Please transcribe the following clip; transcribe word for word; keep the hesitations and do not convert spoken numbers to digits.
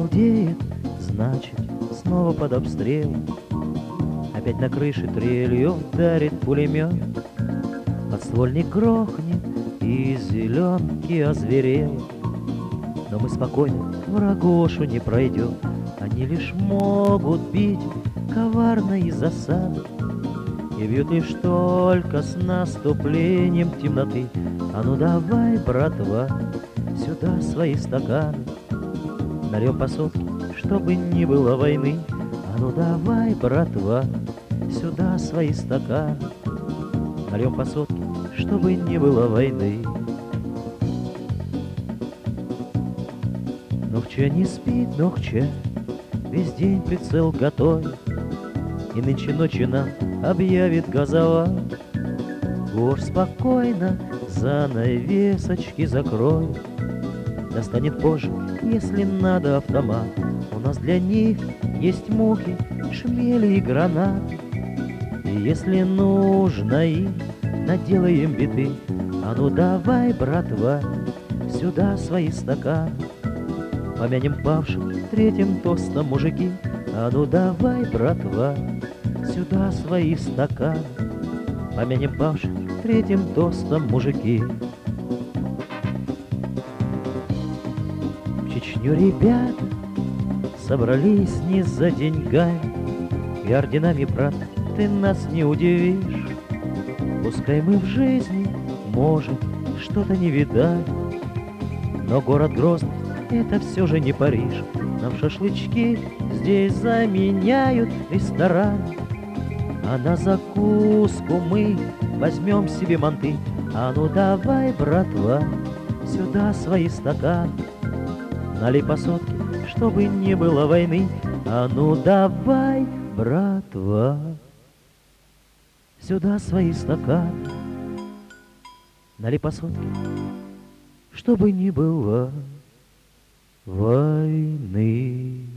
галдеет, значит, снова под обстрел. Опять на крыше трелью ударит пулемет, подствольник грохнет, и зеленки озверел. Но мы спокойно врагошу не пройдем, они лишь могут бить коварно из засады, и бьют лишь только с наступлением темноты. А ну давай, братва, сюда свои стаканы, нальем по сотке, чтобы не было войны. А ну давай, братва, сюда свои стаканы, нальем по сотке, чтобы не было войны. Нохча не спит, Нохча, весь день прицел готовит, и нынче ночью нам объявит газовать. Гор спокойно занавесочки закроет, достанет позже, если надо, автомат. У нас для них есть мухи, шмели и гранаты, и если нужно им, наделаем биты. А ну давай, братва, сюда свои стаканы, помянем павших третьим тостом, мужики. А ну давай, братва, сюда свои стаканы, помянем павших третьим тостом, мужики. В Чечню ребята собрались не за деньгами и орденами, брат, ты нас не удивишь. Пускай мы в жизни, может, что-то не видали, но город Грозный — это все же не Париж. Нам шашлычки здесь заменяют ресторан, а на закуску мы возьмем себе манты. А ну давай, братва, сюда свои стаканы, налей по сотке, чтобы не было войны. А ну давай, братва, сюда свои стаканы, налей по сотке, чтобы не было войны.